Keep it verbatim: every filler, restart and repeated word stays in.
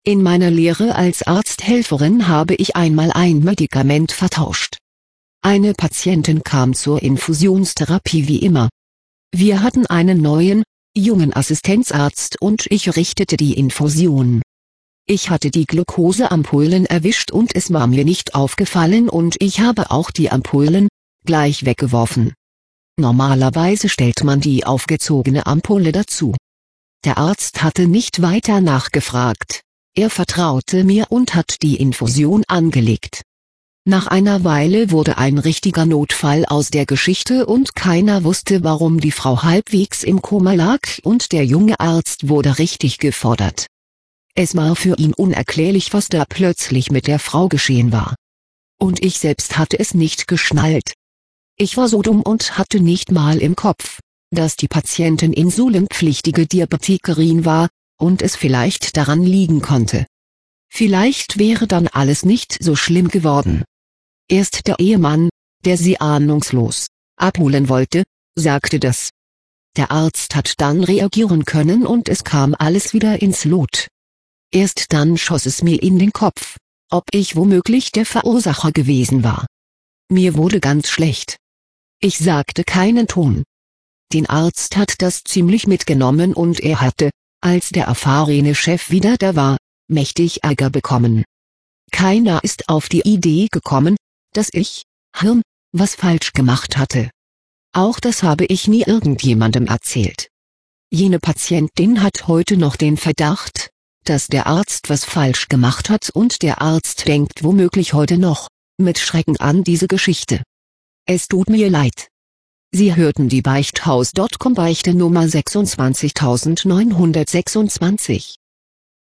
In meiner Lehre als Arzthelferin habe ich einmal ein Medikament vertauscht. Eine Patientin kam zur Infusionstherapie wie immer. Wir hatten einen neuen, jungen Assistenzarzt und ich richtete die Infusion. Ich hatte die Glukoseampullen erwischt und es war mir nicht aufgefallen und ich habe auch die Ampullen gleich weggeworfen. Normalerweise stellt man die aufgezogene Ampulle dazu. Der Arzt hatte nicht weiter nachgefragt, er vertraute mir und hat die Infusion angelegt. Nach einer Weile wurde ein richtiger Notfall aus der Geschichte und keiner wusste, warum die Frau halbwegs im Koma lag und der junge Arzt wurde richtig gefordert. Es war für ihn unerklärlich, was da plötzlich mit der Frau geschehen war. Und ich selbst hatte es nicht geschnallt. Ich war so dumm und hatte nicht mal im Kopf, dass die Patientin insulinpflichtige Diabetikerin war, und es vielleicht daran liegen konnte. Vielleicht wäre dann alles nicht so schlimm geworden. Erst der Ehemann, der sie ahnungslos abholen wollte, sagte das. Der Arzt hat dann reagieren können und es kam alles wieder ins Lot. Erst dann schoss es mir in den Kopf, ob ich womöglich der Verursacher gewesen war. Mir wurde ganz schlecht. Ich sagte keinen Ton. Den Arzt hat das ziemlich mitgenommen und er hatte, als der erfahrene Chef wieder da war, mächtig Ärger bekommen. Keiner ist auf die Idee gekommen, dass ich, Hirn, was falsch gemacht hatte. Auch das habe ich nie irgendjemandem erzählt. Jene Patientin hat heute noch den Verdacht, dass der Arzt was falsch gemacht hat und der Arzt denkt womöglich heute noch, mit Schrecken an diese Geschichte. Es tut mir leid. Sie hörten die Beichthaus Punkt com Beichte Nummer sechsundzwanzigtausendneunhundertsechsundzwanzig.